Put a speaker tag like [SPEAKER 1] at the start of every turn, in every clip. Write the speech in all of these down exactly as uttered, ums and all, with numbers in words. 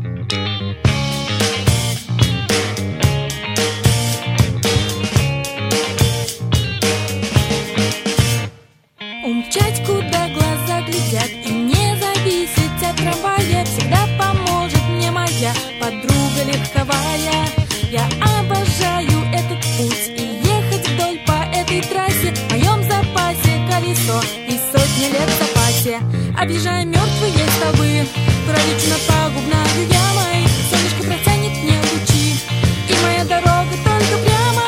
[SPEAKER 1] Умчать, куда глаза глядят, и не зависеть от трамвая всегда поможет мне моя подруга легковая. Я обожаю этот путь и ехать вдоль по этой трассе. В моем запасе колесо и сотни лет в запасе. Объезжая мертвые столбы, пролечу над пагубною ямой. Солнышко протянет мне лучи, и моя дорога только прямо.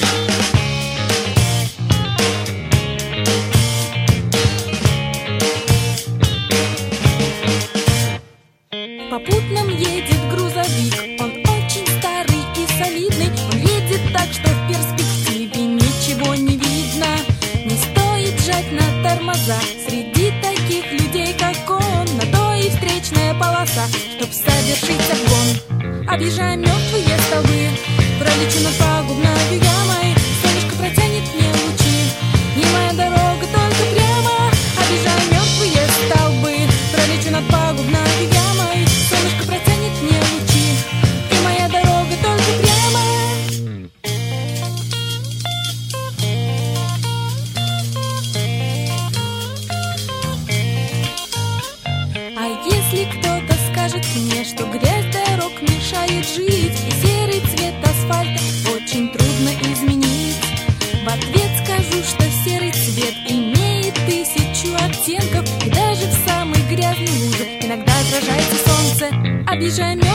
[SPEAKER 1] В попутном едет грузовик, он очень старый и солидный. Он едет так, что в перспективе ничего не видно. Не стоит жать на тормоза среди таких людей, как он. На то и встречная полоса, чтоб совершить обгон. Объезжая мертвые столбы, пролечу над пагубною ямой. Солнышко протянет мне лучи, и моя дорога только прямо. Объезжая мертвые столбы, пролечу над пагубною ямой. Солнышко протянет мне лучи, и моя дорога только прямо. А если кто-то скажет мне, что грязь дорог мешает жить, и серый цвет асфальта очень трудно изменить, в ответ скажу, что серый цвет имеет тысячу оттенков, и даже в самой грязной луже иногда отражается солнце. Объезжая